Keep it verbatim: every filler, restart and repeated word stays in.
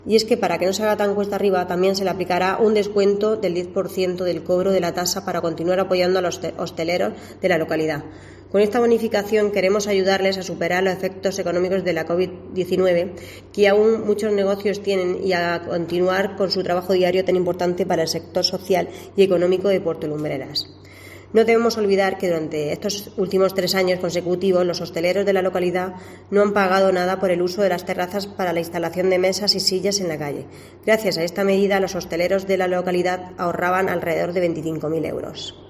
Y es que para que no se haga tan cuesta arriba también se le aplicará un descuento del diez por ciento del cobro de la tasa para continuar apoyando a los hosteleros de la localidad. Con esta bonificación queremos ayudarles a superar los efectos económicos de la COVID diecinueve que aún muchos negocios tienen y a continuar con su trabajo diario tan importante para el sector social y económico de Puerto Lumbreras. No debemos olvidar que durante estos últimos tres años consecutivos los hosteleros de la localidad no han pagado nada por el uso de las terrazas para la instalación de mesas y sillas en la calle. Gracias a esta medida, los hosteleros de la localidad ahorraban alrededor de veinticinco mil euros.